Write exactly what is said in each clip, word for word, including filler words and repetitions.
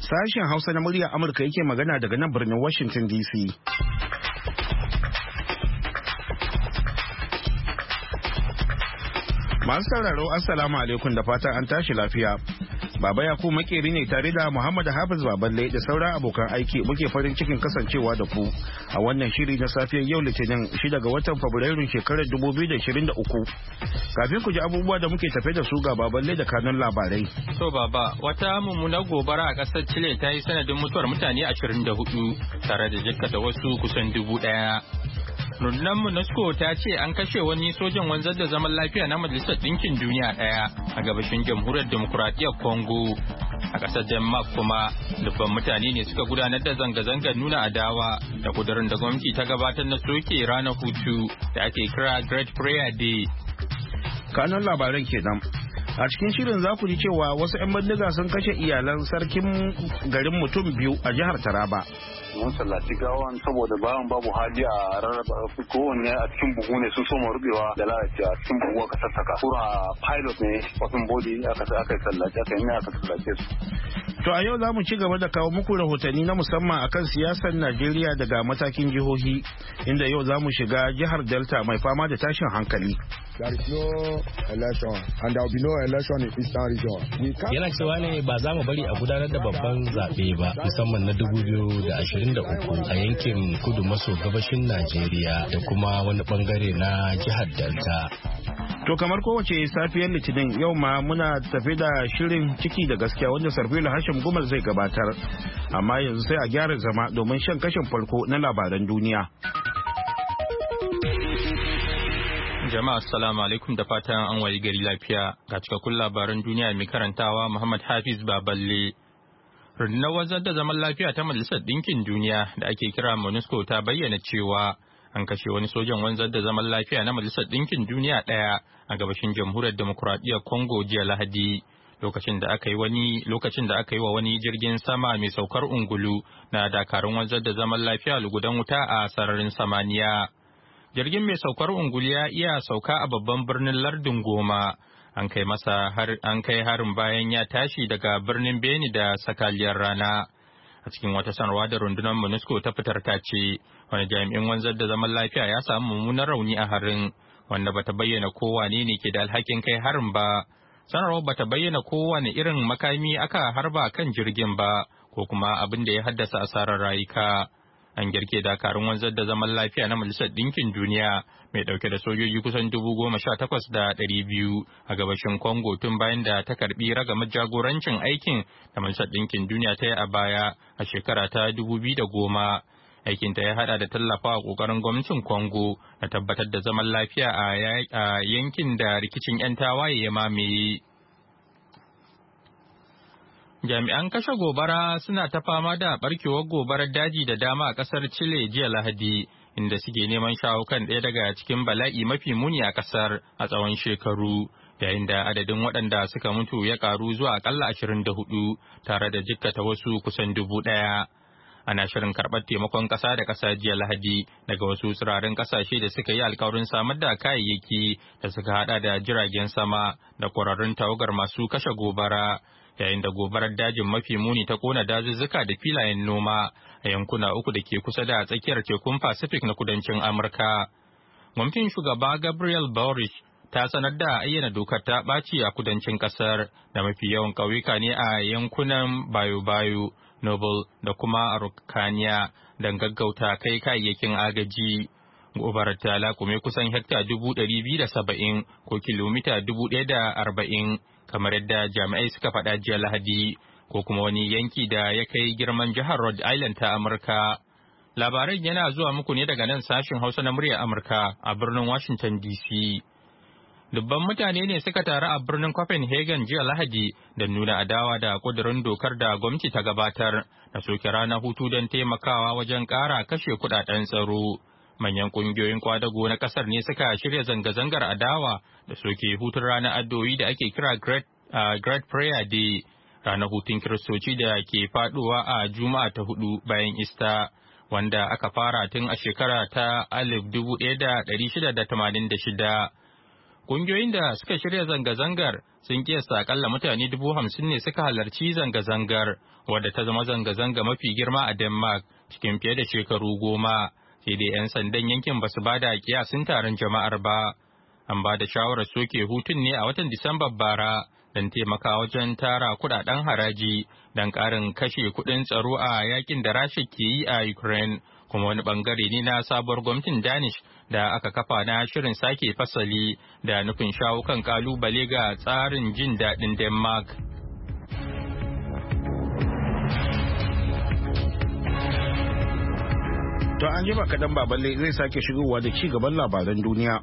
Sashen Hausa na muryar Amurka yake magana daga nan birnin Washington D C. Masu sauraro Assalamu alaikum da fatan an tashi lafiya. Baba Yakubu makeri ne tare da Muhammad Hafiz Baballe da sauran abokan aiki muke farin cikin kasancewa da ku a wannan shiri na safiyar yau Litinin shida ga watan Fabrairun shekarar dubu biyu da ashirin da uku. Kafin ku ji abubuwa da muke tafe da su ga Baballe da kanun labarai. So baba, wata mummunar gobara a ƙasar Chile ta yi sanadin mutuwar mutane ashirin da hudu tare da jikkata wasu kusan dubu ɗaya. Rundunar MONUSCO ta ce an kashe wani sojan wanzar da zaman lafiya na Majalisar Ɗinkin Duniya ɗaya a gabashin Jamhuriyar Demokuraɗiyyar Congo. A ƙasar Denmark kuma dubban mutane ne suka gudanar da zanga-zangar nuna adawa da kudurin da gwamnati ta gabatar na soke ranar hutu da ake kira Great Prayer Day. Kanun labaran kenan. A cikin shirin za ku ji cewa wasu 'yan bindiga sun kashe iyalan sarkin garin mutum biyu a jihar Taraba. Mun sallaci gawan saboda bayan babu hali a rarraba kowanne a cikin buhu ne sun soma rubewa da lalacewa a cikin buhu aka sassaka. Kura pilot ne wasan body aka aka sallaci aka yi aka sallace su. To a yau za mu ci gaba da kawo muku rahotanni na musamman akan siyasar Najeriya daga matakin jihohi inda yau za mu shiga jihar Delta mai fama da tashin hankali. There is no election and there will be no election in Eastern region. Yana cewa ne ba za mu bari a gudanar da babban zaɓe ba musamman na dubu biyu da ashirin da uku a yankin kudu maso gabashin Najeriya da kuma wani bangare na jihar Delta. To kamar kowace safiyar Litinin yau ma muna tafi da shirin ciki da gaskiya wanda Sarfila Hashim Gumal zai gabatar. Amma yanzu sai a gyara zama domin shan kashin farko na labaran duniya. Jama'a assalamu alaikum da fatan an wayi gari lafiya ga cikakkun labaran duniya mai karantawa Muhammad Hafiz Baballe. Rundunar wanzar da zaman lafiya ta Majalisar Ɗinkin Duniya da ake kira MONUSCO ta bayyana cewa an kashe wani sojan wanzar da zaman lafiya na Majalisar Ɗinkin Duniya ɗaya a gabashin Jamhuriyar Demokuraɗiyyar Congo jiya Lahadi lokacin da aka yi wani lokacin da aka yi wa wani jirgin sama mai saukar ungulu na dakarun wanzar da zaman lafiya lugudan wuta a sararin samaniya. Jirgin mai saukar ungulu ya iya sauka a babban birnin lardin Goma. An kai masa har an kai harin bayan ya tashi daga birnin Beni da sakaliyar rana. A cikin wata sanarwa da rundunar MONUSCO ta fitar ta ce wani jami'in wanzar da zaman lafiya ya samu mummunan rauni a harin wanda bata bayyana ko wane ne ke da alhakin kai harin ba. Sanarwar bata bayyana ko wane irin makami aka harba kan jirgin ba ko kuma abin da ya haddasa asarar rayuka. An girke dakarun wanzar da zaman lafiya na Majalisar Ɗinkin Duniya mai ɗauke da sojoji kusan dubu goma sha takwas da ɗari biyu a gabashin Congo tun bayan da ta karɓi ragamar jagorancin aikin da Majalisar Ɗinkin Duniya ta yi a baya a shekara ta dubu biyu da goma. Aikinta ya haɗa da tallafawa ƙoƙarin gwamnatin Congo na tabbatar da zaman lafiya a yankin da rikicin 'yan tawaye ya mamaye. Jami'an kashe gobara suna ta fama da barkewar gobarar daji da dama a kasar Chile jiya Lahadi, inda suke neman shawo kan ɗaya daga cikin bala'i mafi muni a kasar a tsawon shekaru, yayin da adadin waɗanda suka mutu ya ƙaru zuwa akalla ashirin da hudu tare da jikkata wasu kusan dubu ɗaya. Ana shirin karɓar taimakon ƙasa da ƙasa jiya Lahadi daga wasu tsirarin ƙasashe da suka yi alkawarin samar da kayayyaki da suka haɗa da jiragen sama da ƙwararrun tawagar masu kashe gobara. Yayin da gobarar dajin mafi muni ta kona dazuzzuka da filayen noma a yankuna uku da ke kusa da tsakiyar tekun Pacific na kudancin Amurka. Gwamnatin shugaba Gabriel Boric ta sanar da ayyana dokar ta ɓaci a kudancin ƙasar da mafi yawan ƙauyuka ne a yankunan Bayo-Bayo, Noble da kuma Araucania don gaggauta kai kayayyakin agaji. Gobarar ta lakume kusan hekta dubu ɗari biyu da saba'in ko kilomita dubu ɗaya da arba'in. kamar yadda jami'ai suka faɗa jiya Lahadi ko kuma wani yanki da ya kai girman jihar Rhode Island ta Amurka. Labaran yana zuwa muku ne daga nan sashin Hausa na muryar Amurka a birnin Washington D C. Dubban mutane ne suka taru a birnin Copenhagen jiya Lahadi don nuna adawa da ƙudurin dokar da gwamnati ta gabatar da soke ranar hutu don taimakawa wajen ƙara kashe kuɗaɗen tsaro. Manyan ƙungiyoyin kwadago na ƙasar ne suka shirya zanga-zangar adawa da soke hutun ranar addu'o'i da ake kira Great, uh, Great Prayer Day, ranar hutun Kiristoci da ke faɗuwa a Juma'a ta hudu bayan Ista, wanda aka fara tun a shekara ta alif dubu ɗaya da ɗari shida da tamanin da shida. Ƙungiyoyin da suka shirya zanga-zangar sun kiyasta akalla mutane dubu hamsin ne suka halarci zanga-zangar, wadda ta zama zanga-zanga mafi girma a Denmark cikin fiye da shekaru goma. Sai dai 'yan sandan yankin ba su ba da kiyasin taron jama'ar ba. An ba da shawarar soke hutun ne a watan Disambar bara don taimaka wajen tara kudaden haraji don ƙarin kashe kuɗin tsaro a yakin da Rasha ke yi a Ukraine, kuma wani bangare ne na sabuwar gwamnatin Danish da aka kafa na shirin sake fasali da nufin shawo kan kalubale ga tsarin jin daɗin Denmark. To an jima kaɗan baballe zai sake shigowa da ci gaban labaran duniya.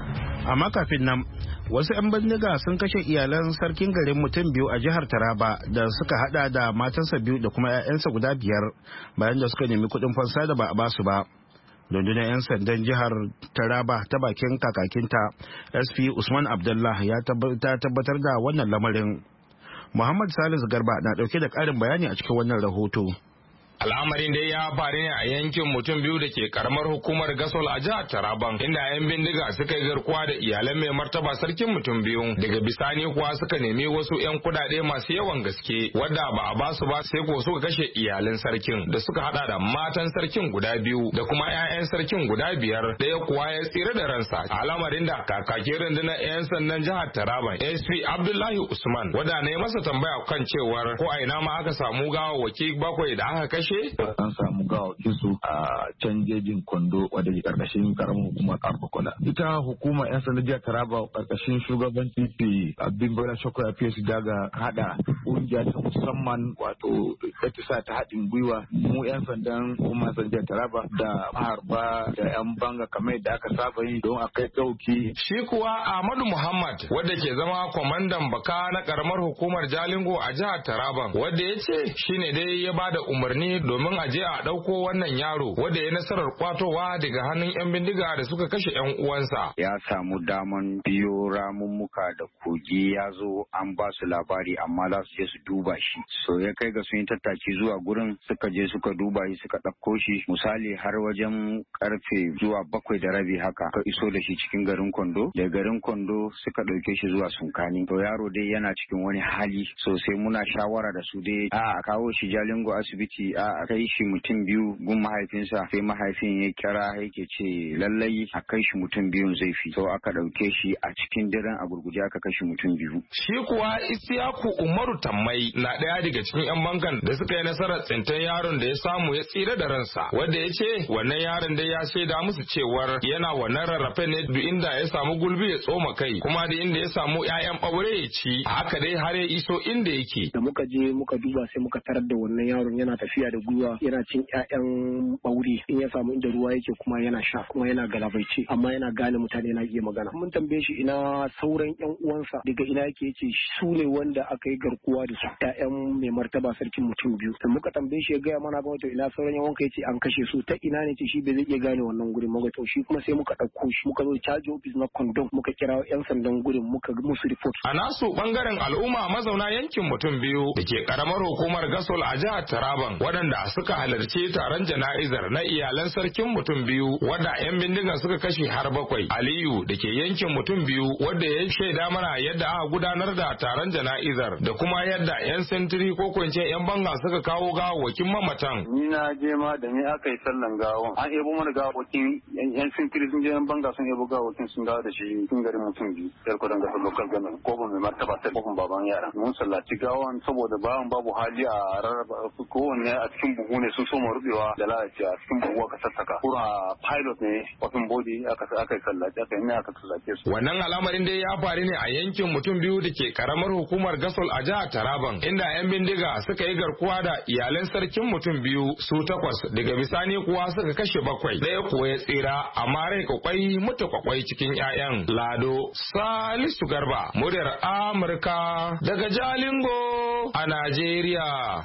Amma kafin nan, wasu 'yan bindiga sun kashe iyalan sarkin garin mutum biyu a jihar Taraba da suka hada da matansa biyu da kuma 'ya'yansa guda biyar bayan da suka nemi kuɗin fansa da ba a basu ba. Rundunar 'yan sandan jihar Taraba ta bakin kakakinta S P Usman Abdullah ya tabbatar da wannan lamarin. Muhammad Salisu Garba na ɗauke da ƙarin bayani a cikin wannan rahoto. Al'amarin dai ya faru ne a yankin mutum biyu da ke karamar hukumar Gasol a jihar Taraban, inda 'yan bindiga suka yi garkuwa da iyalan mai martaba sarkin mutum biyu. Daga bisani kuwa suka nemi wasu 'yan kudade masu yawan gaske wadda ba a basu ba, sai ko suka kashe iyalan sarkin da suka hada da matan sarkin guda biyu da kuma 'ya'yan sarkin guda biyar, ɗaya kuwa ya tsira da ransa. Al'amarin da kakakin rundunar 'yan sandan jihar Taraban S P Abdullahi Usman wadda ne masa tambaya kan cewar ko a ina ma aka samu gawawwaki bakwai da aka kashe. An samu gawakin su a can jejin Kondo wadda ke karkashin karamin hukumar Arbakola. Ita hukumar 'yan sanda jihar Taraba karkashin shugabanci P. Abin Bala Shakura P S daga hada kungiya ta musamman wato ta ta haɗin gwiwa mu 'yan sandan hukumar jihar Taraba da maharba da 'yan banga kamar yadda aka saba yi don a kai ɗauki. Shi kuwa Ahmadu Muhammad wadda ke zama kwamandan baka na karamar hukumar Jalingo a jihar Taraba wadda ya ce shine dai ya bada umarni domin a je a ɗauko wannan yaro wanda ya nasarar kwatowa daga hannun 'yan bindiga da suka kashe 'yan uwansa. Ya samu daman biyo ramummuka da kogi ya zo an ba su labari amma za su je su duba shi. So ya kai ga sun yi tattaki zuwa gurin suka je suka duba shi suka ɗauko shi misali har wajen karfe zuwa bakwai da rabi haka ka iso da shi cikin garin Kondo. Da garin Kondo suka ɗauke shi zuwa Sunkani. To yaro dai yana cikin wani hali sosai muna shawara da su dai a kawo shi Jalingo asibiti a kai shi mutum biyu gun mahaifinsa sai mahaifin ya kira yake ce lallai a kai shi mutum biyun zai fi so aka ɗauke shi a cikin daren a gurguje aka kai shi mutum biyu. Shi kuwa Isiyaku Umaru Tammai na ɗaya daga cikin 'yan bangan da suka yi nasarar tsintan yaron da ya samu ya tsira da ransa wanda ya ce wannan yaron dai ya shaida musu cewar yana wannan rarrafe ne duk inda ya samu gulbi ya tsoma kai kuma da inda ya samu 'ya'yan ɓaure ya ci haka dai har ya iso inda yake. Da muka je muka duba sai muka tarar da wannan yaron yana tafiya da gwiwa yana cin ƴaƴan ɓaure in ya samu inda ruwa yake kuma yana sha kuma yana galabaice amma yana gane mutane na iya magana. Mun tambaye shi ina sauran ƴan uwansa daga ina yake yace su ne wanda aka yi garkuwa da su ƴaƴan mai martaba sarkin mutum biyu. Da muka tambaye shi ya gaya mana ba wato ina sauran ƴan uwanka yace an kashe su ta ina ne ce shi bai zai iya gane wannan gurin ba to shi kuma sai muka ɗauko shi muka zo caji ofis na Kondom muka kira ƴan sandan gurin muka musu report. A nasu bangaren al'umma mazauna yankin mutum biyu da ke karamar hukumar Gasol a jihar Taraban waɗanda suka halarci taron jana'izar na iyalan sarkin mutum biyu wadda 'yan bindiga suka kashe har bakwai. Aliyu da ke yankin mutum biyu wadda ya shaida mana yadda aka gudanar da taron jana'izar da kuma yadda 'yan sentiri ko kwance 'yan banga suka kawo gawawwakin mamatan. Ni na je ma da ni aka yi sallan gawon. An ebo mana gawawwakin 'yan sentiri sun je 'yan banga sun ebo gawawwakin sun dawo da shi cikin garin mutum biyu. Yar kudan gasar local government ko mai martaba sai kofin baban yara. Mun sallaci gawon saboda bawan babu hali a rarraba kowanne a cikin buhu ne sun so mu rubewa da lalace a cikin buhu aka sassaka. Kura pilot ne open body aka aka yi sallace aka yi aka sallace su. Wannan al'amarin dai ya faru ne a yankin mutum biyu da ke karamar hukumar Gasol a jihar Taraban inda 'yan bindiga suka yi garkuwa da iyalan sarkin mutum biyu su takwas daga bisani kuwa suka kashe bakwai ɗaya kuwa ya tsira amma rai kwakwai mutu kwakwai cikin 'ya'yan. Lado Salisu Garba muryar Amurka daga Jalingo a Najeriya.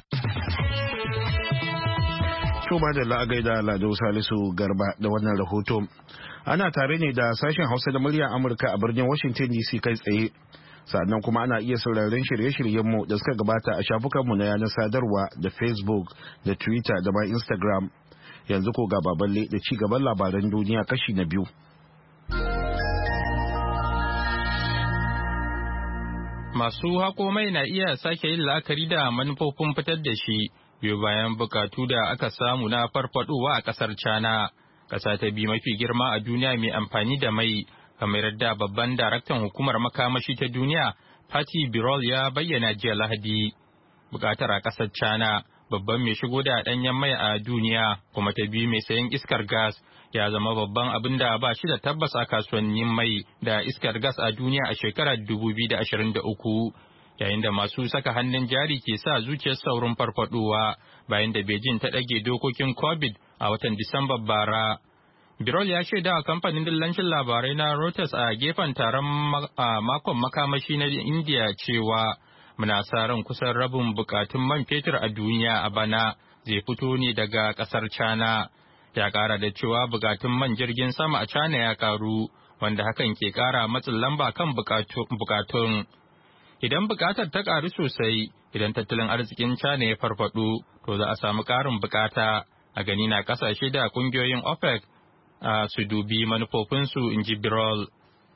Tuba da la'agai da Lado Salisu Garba da wannan rahoto. Ana tare ne da sashen Hausa da muryar Amurka a birnin Washington D C kai tsaye. Sannan kuma ana iya sauraron shirye-shiryenmu da suka gabata a shafukanmu na yanar sadarwa da Facebook da Twitter da ma Instagram. Yanzu ko ga baballe da ci gaban labaran duniya kashi na biyu. Masu hako mai na iya sake yin la'akari da manufofin fitar da shi biyu bayan bukatu da aka samu na farfadowa a kasar China, kasa ta biyu mafi girma a duniya mai amfani da mai, kamar yadda babban daraktan hukumar makamashi ta duniya Fatih Birol ya bayyana jiya Lahadi. Bukatar a kasar China, babban mai shigo da danyen mai a duniya kuma ta biyu mai sayan iskar gas, ya zama babban abin da ba shi da tabbas a kasuwannin mai da iskar gas a duniya a shekarar dubu biyu da ashirin da uku, yayin da masu saka hannun jari ke sa zuciyar saurin farfadowa bayan da Beijing ta ɗage dokokin COVID a watan Disamba bara. Birol ya shaida a kamfanin dillancin labarai na Reuters a gefen taron makon makamashi na India cewa muna sa ran kusan rabin bukatun man fetur a duniya a bana zai fito ne daga kasar China. Ya kara da cewa bukatun man jirgin sama a China ya karu, wanda hakan ke kara matsin lamba kan bukatun. Idan bukatar ta karu sosai, idan tattalin arzikin China ya farfado, to za a samu karin bukata. A gani na kasashe da kungiyoyin OPEC a su dubi manufofinsu, in ji Birol.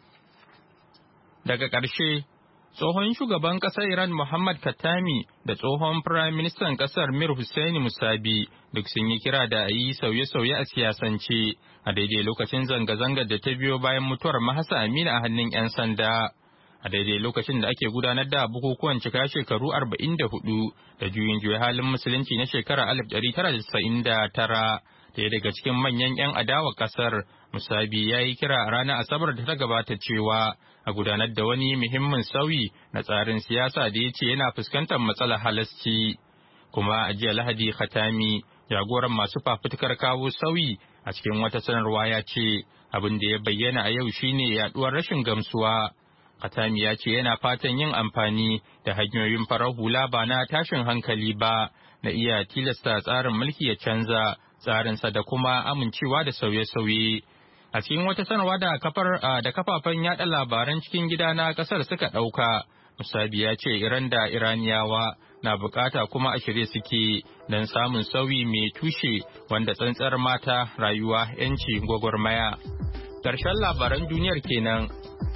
Daga ƙarshe, tsohon shugaban ƙasar Iran Muhammad Khatami da tsohon Firayim Ministan ƙasar Mir Hussein Musabi duk sun yi kira da a yi sauye-sauye a siyasance a daidai lokacin zanga-zangar da ta biyo bayan mutuwar Mahsa Amini a hannun 'yan sanda. A daidai lokacin da ake gudanar da bukukuwan cika shekaru arba'in da hudu da juyin juya halin musulunci na shekarar alif ɗari tara da casa'in da tara. Daya daga cikin manyan 'yan adawa kasar, Musabi ya yi kira a ranar Asabar da ta gabata cewa a gudanar da wani muhimmin sauyi na tsarin siyasa da ya ce yana fuskantar matsalar halasci. Kuma a jiya Lahadi Khatami, jagoran masu fafutukar kawo sauyi, a cikin wata sanarwa ya ce abin da ya bayyana a yau shine yaduwar rashin gamsuwa. Khatami ya ce yana fatan yin amfani da hanyoyin farar hula ba na tashin hankali ba na iya tilasta tsarin mulki ya canza tsarinsa da kuma amincewa da sauye-sauye. A cikin wata sanarwa da kafar da kafafen yada labaran cikin gida na kasar suka ɗauka, Musabi ya ce Iran da Iraniyawa na bukata kuma a shirye suke don samun sauyi mai tushe wanda tsantsar mata, rayuwa, 'yanci, gwagwarmaya. Ƙarshen labaran duniyar kenan.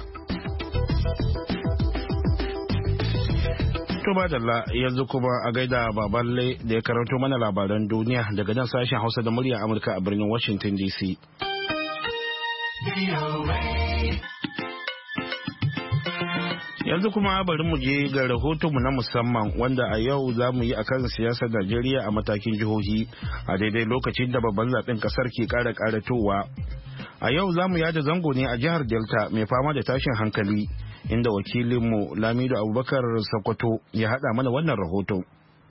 To madalla, yanzu kuma a gaida Baballe da ya karanto mana labaran duniya daga nan sashen Hausa da murya Amurka a birnin Washington D C. Yanzu kuma bari mu je ga rahotonmu na musamman wanda a yau za mu yi akan siyasar Najeriya a matakin jihohi a daidai lokacin da babban zaben kasar ke ƙara ƙaratowa. A yau za mu yada zango ne a jihar Delta mai fama da tashin hankali, inda wakilinmu Lamido Abubakar Sokoto ya haɗa mana wannan rahoto.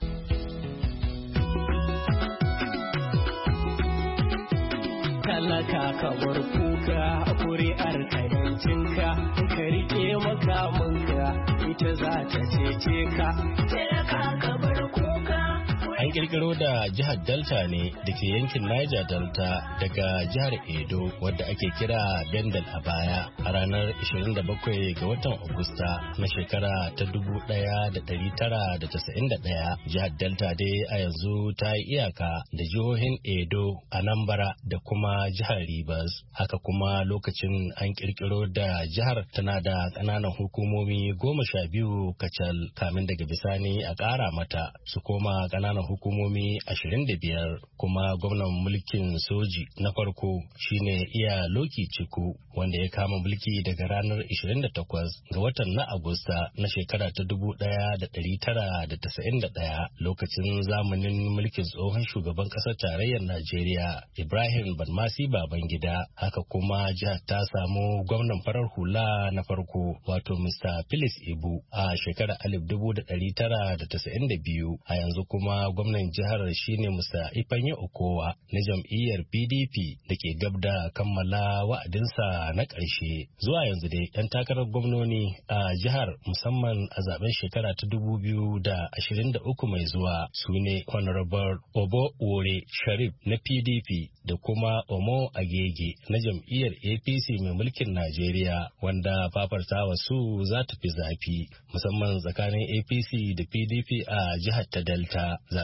Talaka kamar kuka a kuri'ar kayancinka, ka rike makamanka ita za ta cece ka. Talaka kamar kuka. An kirkiro da jihar Delta ne da ke yankin Niger Delta daga jihar Edo wadda ake kira Bendel a baya a ranar ishirin da bakwai ga watan Agusta na shekara ta dubu ɗaya da ɗari tara da casa'in da ɗaya. Jihar Delta dai a yanzu ta yi iyaka da jihohin Edo, Anambra da kuma jihar Rivers. Haka kuma lokacin an kirkiro da jihar tana da ƙananan hukumomi goma sha biyu kacal kamin daga bisani a ƙara mata su koma ƙananan hukumomi ashirin da biyar. Kuma gwamnan mulkin soji na farko shine iya Loki Ciku wanda ya kama mulki daga ranar ishirin da takwas ga watan na Agusta na shekara ta dubu ɗaya da ɗari tara da tasa'in da ɗaya, lokacin zamanin mulkin tsohon shugaban ƙasar tarayyar Najeriya Ibrahim Badmasi Babangida. Haka kuma jihar ta samu gwamnan farar hula na farko wato Mister Phyllis Ibu a shekarar alif dubu da ɗari tara da tasa'in da biyu. A yanzu kuma gwamnan jihar shine Mister Ifeanyi Okowa na jam'iyyar P D P da ke gab da kammala wa'adinsa na ƙarshe. Zuwa yanzu dai 'yan takarar gwamnoni a jihar musamman a zaben shekara ta dubu biyu da ashirin da uku mai zuwa su ne Honorable Obo Wore Sharif na P D P da kuma Omo Agege na jam'iyyar A P C mai mulkin Najeriya, wanda fafartawa su za ta fi zafi musamman tsakanin A P C da P D P a jihar ta Delta. Zaben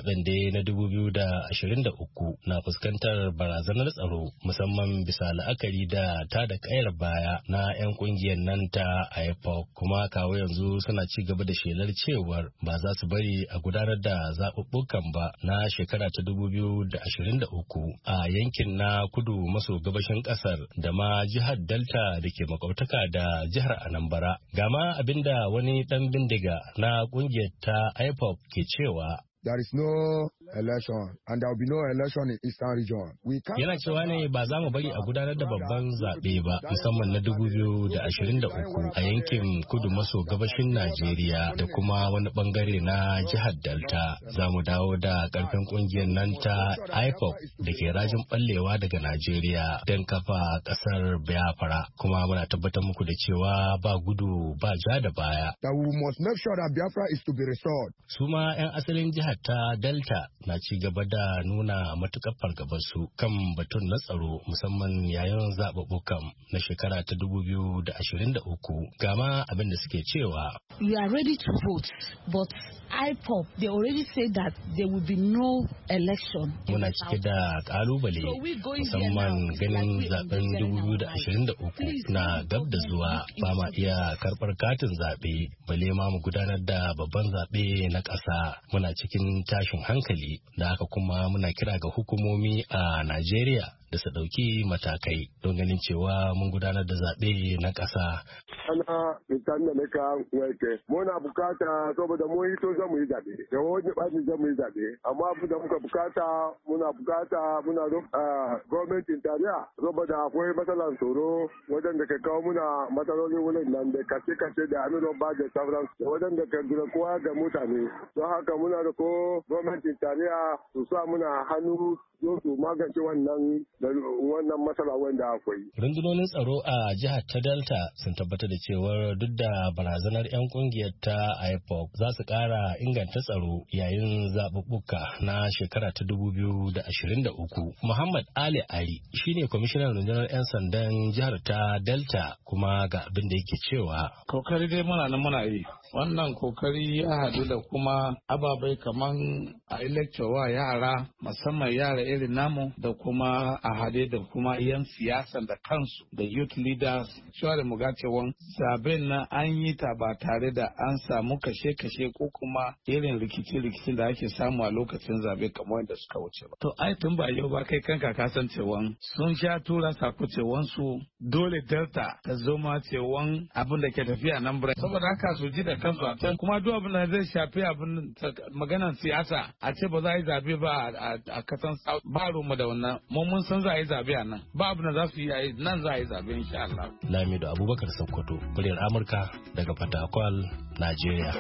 zaben da na dubu biyu da ashirin da uku na fuskantar barazanar tsaro musamman bisa la'akari da ta da kayar baya na 'yan kungiyar nan ta I P O C kuma kawo yanzu suna ci gaba da shelar cewar ba za su bari a gudanar da zaɓuɓɓukan ba na shekara ta dubu biyu da ashirin da uku a yankin na kudu maso gabashin ƙasar da ma jihar Delta da ke makwabtaka da jihar Anambra. Gama abinda wani ɗan bindiga na ƙungiyar ta I P O C ke cewa there is no election and there will be no election in Eastern region. Yana cewa ne ba za mu bari a gudanar da babban zaɓe ba musamman na dubu biyu da ashirin da uku a yankin kudu maso gabashin Najeriya da kuma wani bangare na jihar Delta. Za mu dawo da ƙarfin ƙungiyar nan ta I P O C da ke rajin ɓallewa daga Najeriya don kafa ƙasar Biafra kuma muna tabbatar muku da cewa ba gudu ba ja da baya. That we must make sure that Biafra is to be restored. Su ma 'yan asalin jihar ta Delta na ci gaba da nuna matukar fargabarsu kan batun na tsaro musamman yayin zaɓuɓɓukan na shekara ta dubu biyu da ashirin da uku. Gama abin da suke cewa. You are ready to vote, but I P O C they already said that there will be no election. Muna cike da kalubale musamman ganin zaben dubu biyu da ashirin da uku na gab da zuwa ba ma iya karɓar katin zaɓe bale ma mu gudanar da babban zaɓe na ƙasa. Muna cikin tashin hankali da haka kuma muna kira ga hukumomi a Najeriya da su ɗauki matakai don ganin cewa mun gudanar da zaɓe na ƙasa. Ana mitan da nika wake muna bukata saboda mun yi to zamu yi zaɓe da wani ɓaci zamu yi zaɓe amma abu da muka bukata muna bukata muna roƙa gwamnatin tarayya saboda akwai matsalar tsoro wajen da ke kawo muna matsalolin wurin nan da kashe-kashe da annual budget sauran da wajen da ke dura kowa ga mutane don haka muna da ko gwamnatin tarayya su sa muna hannu zo su magance wannan wannan matsala wanda akwai. Rundunonin tsaro a jihar ta Delta sun tabbatar da cewar duk da barazanar 'yan kungiyar ta I P O C za su ƙara inganta tsaro yayin zaɓuɓɓuka na shekara ta dubu biyu da ashirin da uku. Muhammad Ali Ari shine kwamishinan rundunar 'yan sandan jihar ta Delta kuma ga abin da yake cewa. Kokari dai muna nan muna yi. Wannan kokari ya haɗu da kuma ababai kaman a wa yara musamman yara irin namu da kuma a haɗe da kuma yan siyasan da kansu da youth leaders cewa da muga cewa zaben nan an yi ta ba tare da an samu kashe-kashe ko kuma irin rikici-rikicin da ake samu a lokacin zabe kamar yadda suka wuce ba. To ai tun ba yau ba kai kanka ka san cewa sun sha tura sako cewa su dole Delta ta zoma cewa abin da ke tafiya nan bira. Saboda haka su ji da kansu a can kuma duk abin da zai shafi abin maganar siyasa a ce ba za a yi zabe ba a kasan ba mu da wannan mu mun san za a yi zabe a nan ba abin da za su yi nan za a yi zabe insha Allah. Lamido Abubakar Sokoto muryar Amurka daga Fatakwal, Najeriya.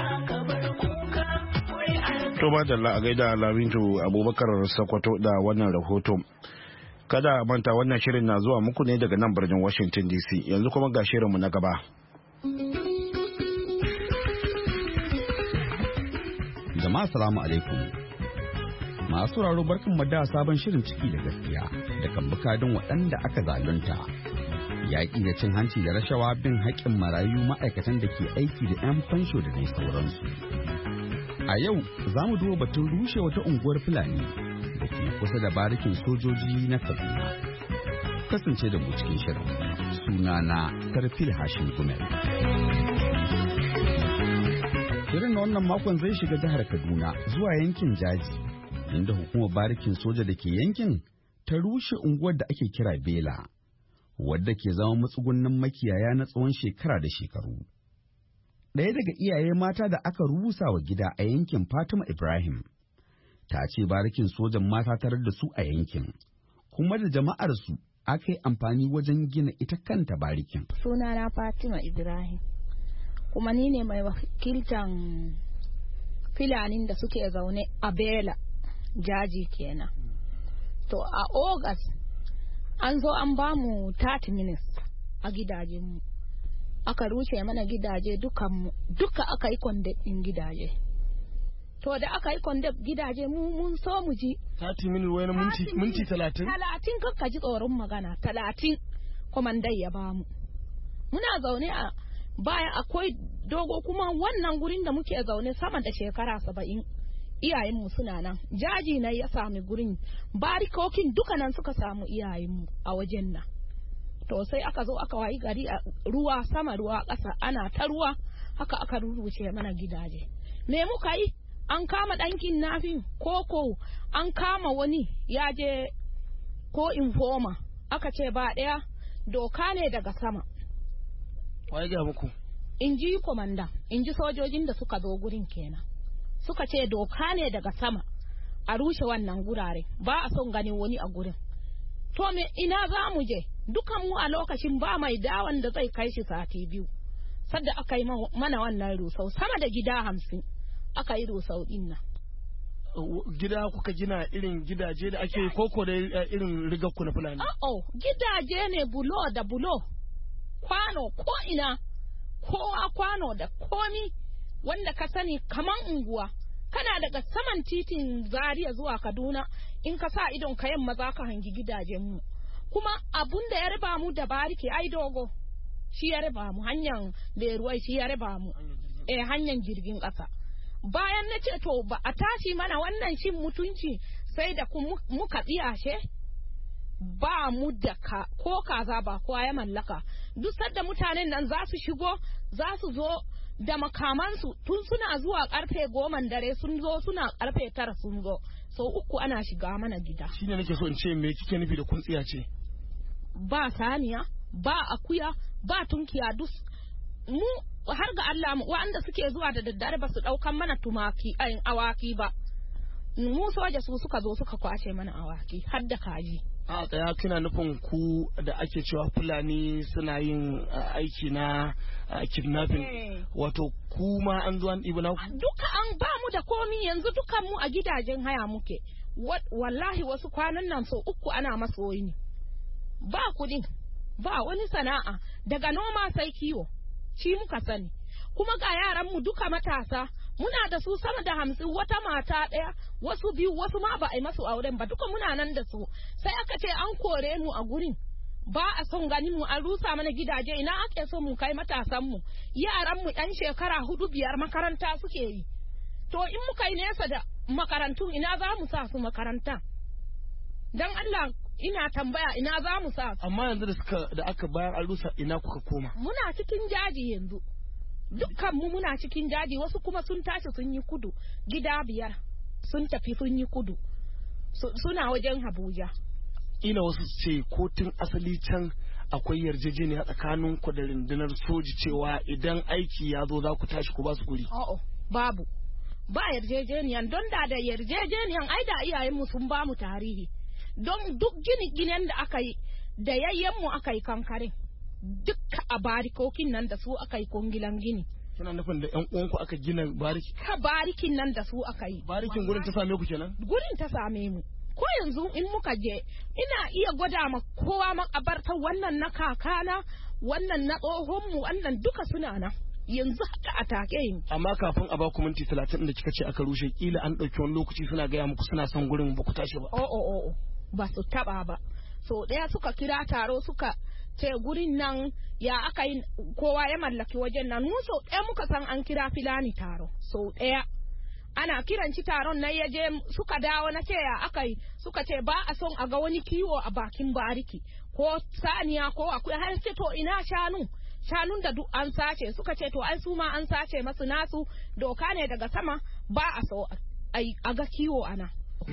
To ba da a gaida Lamido Abubakar Sokoto da wannan rahoto. Kada manta wannan shirin na zuwa muku ne daga nan birnin Washington D C. Yanzu kuma ga shirinmu na gaba. Jama'a salamu alaikum. Masu sauraro barkan mu da sabon shirin ciki da gaskiya da kan bukadin waɗanda aka zalunta. Yaƙi da cin hanci da rashawa bin haƙƙin marayu ma'aikatan da ke aiki da 'yan fansho da dai sauransu. A yau za mu duba batun rushe wata unguwar Fulani da ke kusa da barikin sojoji na Kaduna. Kasance da mu cikin shirin. Sunana Sarfil Hashim Gumel. Shirin na wannan makon zai shiga jihar Kaduna zuwa yankin Jaji, inda hukumar barikin soja da ke yankin ta rushe unguwar da ake kira Bela, wadda ke zama matsugunnin makiyaya na tsawon shekara da shekaru. Ɗaya daga iyaye mata da aka rusa wa gida a yankin Fatima Ibrahim, ta ce barikin sojan mata tarar da su a yankin, kuma da jama'arsu aka yi amfani wajen gina ita kanta barikin. Sunana Fatima Ibrahim. Kuma ni ne mai wakiltan filanin da suke zaune a Bela, Jaji kenan. To a August an zo an ba mu thirty minutes a gidajenmu. Aka rushe mana gidaje dukanmu, duka aka yi kwandon ɗin gidaje. To da aka yi kwandon gidaje mu mun so mu ji. thirty minutes wani minti minti talatin? Talatin kakka ji tsoron magana, talatin kwamandai ya ba mu. Muna zaune a baya akwai dogo kuma wannan gurin da muke zaune sama da shekara saba'in iyayenmu suna nan, jaji na ya sami gurin, barikokin duka nan suka samu iyayenmu a wajen nan. To sai aka zo aka wayi gari a ruwa sama ruwa ƙasa, ana ta ruwa haka aka ruruce mana gidaje. Me muka yi? An kama ɗankin nafin koko an kama wani ya je ko informa, aka ce ba ɗaya doka ne daga sama. Waye ga muku? In ji komanda, in ji sojojin da suka zo gurin kenan. Suka ce doka ne daga sama a rushe wannan gurare, ba a son ganin wani a gurin. To me ina za mu je? Dukan mu a lokacin ba mai dawan da zai kai shi sati biyu. Sadda aka yi mana wannan rusau sama da gida hamsin aka yi rusau din nan. Gida kuka gina irin gidaje da ake koko da irin rigakku na Fulani? Oh, gidaje ne bulo da bulo, kwano ko ina, kowa kwano da komi wanda ka sani kaman unguwa. Kana daga saman titin Zaria zuwa Kaduna, in ka sa idon ka yamma za ka hangi gidajenmu. Kuma abun da ya riba mu da bariki ai dogo, shi ya riba mu, hanyar da ruwai shi ya riba mu, eh hanyar jirgin ƙasa. Bayan na ce to ba a tashi mana wannan shin mutunci sai da muka tsiyashe, ba mu da ka ko kaza ba kowa ya mallaka. Duk sadda mutanen nan za su shigo za su zo da makamansu tun suna zuwa karfe goman dare, sun zo suna karfe tara sun zo, sau uku ana shiga mana gida. Shi ne nake so in ce me kike nufi da kuntsiya ce? Ba saniya, ba akuya, ba tunkiya, duk mu har ga Allah wanda suke zuwa da daddare ba su daukan mana tumaki ayin awaki ba. Mu soja su suka zo suka kwace mana awaki har da kaji. A tsaya kina nufin ku da ake cewa Fulani suna yin aiki na kidnapping, wato kuma an zo an ɗibi na duka an ba mu da komi, yanzu dukan mu a gidajen haya muke. Wallahi wasu kwanan nan so uku ana masoyi ne, ba kudin ba wani sana'a, daga noma sai kiwo shi muka sani. Kuma ga yaran mu duka matasa, muna da su sama da hamsin, wata mata ɗaya, wasu biyu, wasu ma ba a yi masu auren ba, duka muna nan da su. Sai aka ce an kore mu a gurin, ba a son ganin mu, an rusa mana gidaje. Ina ake so mu kai matasan mu, yaran mu ɗan shekara hudu biyar makaranta suke yi. To in muka yi nesa da makarantun ina za mu sa su makaranta? Dan Allah ina tambaya ina za mu sa su? Amma yanzu da suka da aka bayar an rusa, ina kuka koma? Muna cikin jaji yanzu. Dukkan mu muna cikin daji, wasu kuma sun tashi sun yi kudu, gida biyar sun tafi sun yi kudu, suna wajen Abuja. Ina wasu ce kotun asali can akwai yarjejeniya tsakanin ku da rundunar soji cewa idan aiki ya zo za ku tashi ku ba su guri. O'o, babu, ba yarjejeniyan, don da da yarjejeniyan ai da iyayenmu sun ba mu tarihi, don duk gini ginen da aka yi da yayyenmu aka yi kankare. Dukka a barikokin nan da su aka yi kungilan gini. Kina nufin da ƴan uwanku aka gina bariki? Ka barikin nan da su aka yi. Barikin gurin ta same ku kenan? Gurin ta same mu. Ko yanzu in muka je ina iya gwada ma kowa makabartar wannan na kakana, wannan na tsohon mu, wannan duka suna nan. Yanzu haka a take yin. Amma kafin a baku minti talatin da kika ce aka rushe, kila an ɗauki wani lokaci suna gaya muku suna son gurin ba ku tashi ba. O o o ba su taba ba. So ɗaya suka kira taro suka ce gurin nan ya aka yi kowa ya mallaki wajen nan. Mu so ɗaya muka san an kira Fulani taro, so ɗaya ana kiran ci taron nan ya je suka dawo na ce ya aka yi, suka ce ba a son a ga wani kiwo a bakin bariki ko saniya ko akwai, har ce to ina shanu shanun da duk an sace, suka ce to ai su ma an sace masu nasu, doka ne daga sama ba a so a ga kiwo ana.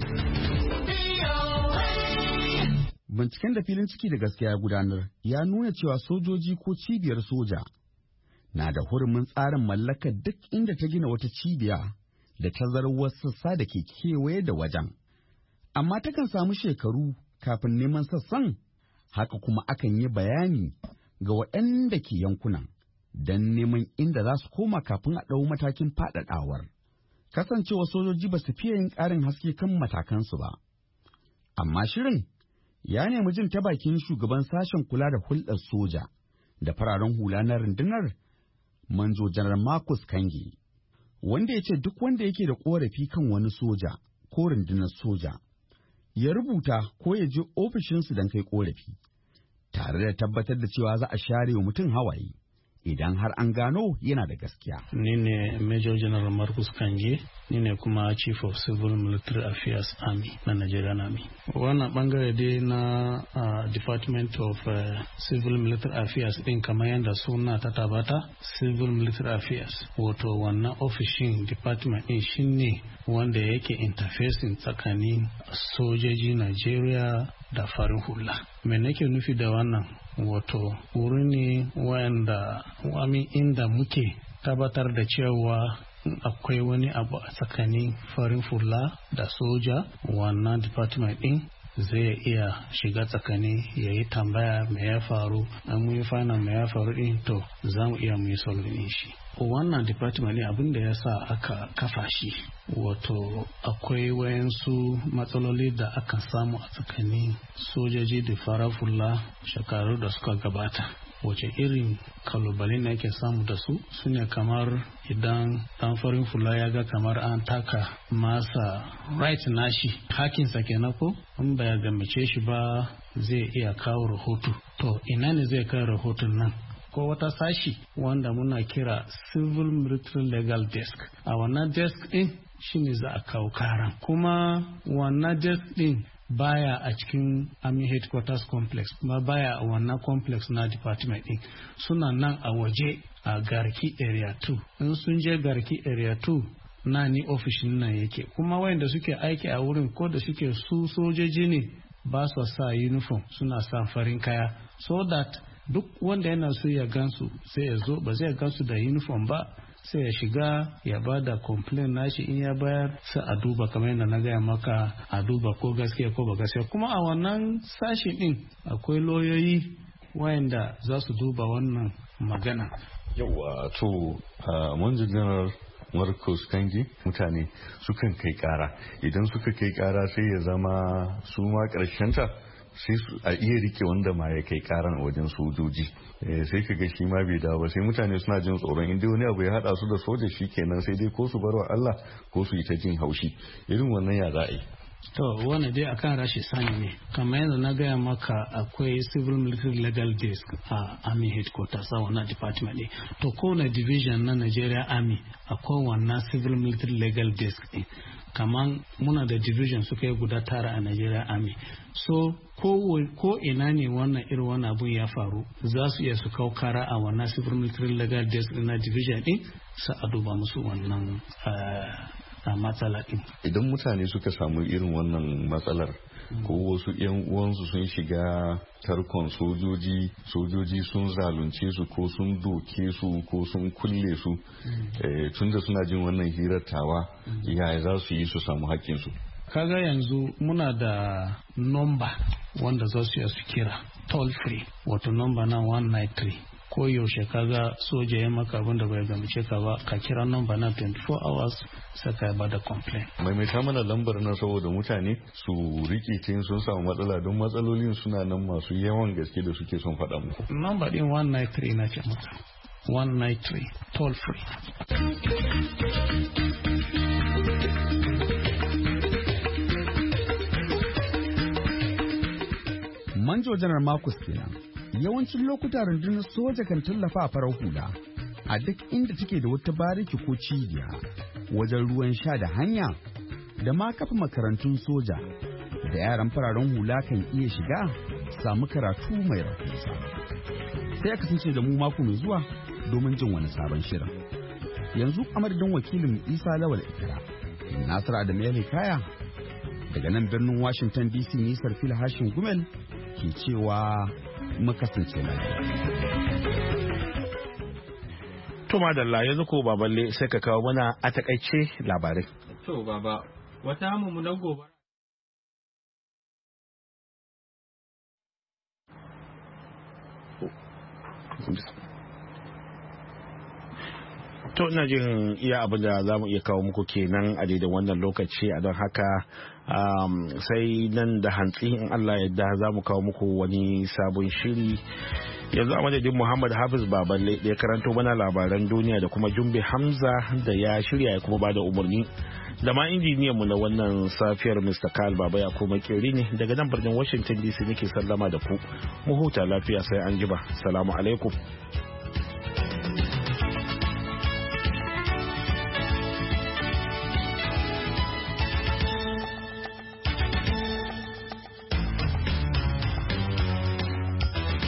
Binciken da filin ciki da gaskiya gudanar ya nuna cewa sojoji ko cibiyar soja na da hurumin tsarin mallakar duk inda ta gina wata cibiya da tazarar wasu sassa da ke kewaye da wajen. Amma takan samu shekaru kafin neman sassan, haka kuma akan yi bayani ga waɗanda ke yankunan don neman inda za su koma kafin a ɗau matakin faɗaɗawar. Kasancewa sojoji ba su fiye yin ƙarin haske kan matakansu ba. Amma shirin ya nemi jin ta bakin shugaban sashen kula da hulɗar soja da fararen hula na rundunar, Manjo Janar Marcus Kange, wanda ya ce duk wanda yake da ƙorafi kan wani soja ko rundunar soja ya rubuta ko ya je ofishinsu don kai ƙorafi, tare da tabbatar da cewa za a share wa mutum hawaye idan har an gano yana da gaskiya. Ni ne Major General Marcus Kanje, ni ne kuma Chief of Civil Military Affairs Army na Nigerian Army. Wannan bangare dai na uh, Department of uh, Civil Military Affairs din kamar yadda suna ta tabata Civil Military Affairs, wato wannan ofishin department din shine wanda yake interfacing tsakanin sojoji Nigeria da farin hula. Me nake nufi da wannan? Wato wuri ne wanda wami inda muke tabbatar da cewa akwai wani abu a tsakanin farin hula da soja, wannan department din zai iya shiga tsakani ya yi tambaya me ya faru, an mu yi fana me ya faru din, to za mu iya mu yi solving shi. Wannan department ne abin da ya sa aka kafa shi, wato akwai wayansu matsaloli da aka samu a tsakanin sojoji da farar hula shekaru da suka gabata. Wace irin kalubale ne yake samu da su su ne kamar idan dan farin fula ya ga kamar an taka masa right nashi hakinsa kenan ko in ba ya gamace shi ba zai iya kawo rahoto. To ina ne zai kai rahoton nan? Ko wata sashi wanda muna kira Civil Military Legal Desk. A wannan desk din shine za a kawo karan, kuma wannan desk din baya a cikin Army Headquarters Complex, kuma baya a wannan complex na department din, suna nan a waje a Garki Area two. In sun je Garki Area two na ni ofishin nan yake, kuma wayanda suke aiki a wurin ko da suke su sojoji ne ba su sa uniform, suna sa farin kaya, so that duk wanda yana so ya gansu sai ya zo, ba zai gansu da uniform ba sai ya shiga ya ba da complaint nashi, in ya bayar sai a duba kamar yadda na gaya maka, a duba ko gaskiya ko ba gaskiya. Kuma a wannan sashi din akwai lauyoyi wayanda za su duba wannan magana. Yawa to manjo general Marcus Kangi, mutane sukan kai kara, idan suka kai kara sai ya zama su ma ta sai a iya rike wanda ma ya kai karan a wajen sojoji, sai ka ga shi ma bai dawo ba, sai mutane suna jin tsoron inda wani abu ya hada su da soja shi kenan sai dai ko su bar wa Allah ko su yi ta jin haushi. Irin wannan ya za a yi? To wannan dai akan rashin sani ne, kamar yadda na gaya maka akwai Civil Military Legal Desk a Army Headquarters a wannan department ne. To kowane division na Nigeria Army akwai wannan Civil Military Legal Desk ne. Kaman muna da division suka yi guda tara a Nigeria Army, so ko, ko ina ne wannan irin wannan abun ya faru za su iya su kawo kara a wannan Civil Military Legal Desk na division din, sa a duba musu wannan a matsala din. Idan mutane suka samu irin wannan matsalar ko wasu yan uwansu sun shiga tarkon sojoji, sojoji sun zalunce su ko sun doke su ko sun kulle su, eh, tunda suna jin wannan hirar tawa, yaya za su yi su samu hakkinsu? Kaga yanzu muna da nomba wanda za su yi su kira toll free, wato nomba na one nine three. Ko yaushe kaga soja ya maka abin da bai gamace ka ba, ka kira number na twenty-four hours sai ka ba da complaint. Maimaita mana lambar nan saboda mutane su rike tin sun samu matsala, don matsalolin suna nan masu yawan gaske da suke son faɗa muku. Number din one nine three na ce maka. one nine three toll free. Manjo Janar Marcus kenan. Yawancin lokuta rundunar soja kan tallafa a farar hula a duk inda take da wata bariki ko cibiya, wajen ruwan sha da hanya, da ma kafa makarantun soja da yaran fararen hula kan iya shiga samu karatu mai rahusa. Sai a kasance da mu mako mai zuwa domin jin wani sabon shirin. Yanzu a madadin wakilin Isa Lawal Ikra, Nasir Adamu ya kaya daga nan birnin Washington D C, nisar fil hashin Gumel ke cewa mu kasance lafiya. To madalla, yanzu ko baballe sai ka kawo mana a takaice labarai. To baba, wata mummunar gobara. To ina jin iya abin da za mu iya kawo muku kenan a daidai wannan lokaci, a don haka um, sai nan da hantsi in Allah yadda za mu kawo muku wani sabon shiri. Yanzu a madadin Muhammad Hafiz Baballe da ya karanto mana labaran duniya da kuma Jumbe Hamza da ya shirya ya kuma bada umarni, da ma injiniyan mu na wannan safiyar Mister Karl Baba ya kuma keri ne daga nan birnin Washington D C nake sallama da ku. Mu huta lafiya sai an jiba. Salamu alaikum.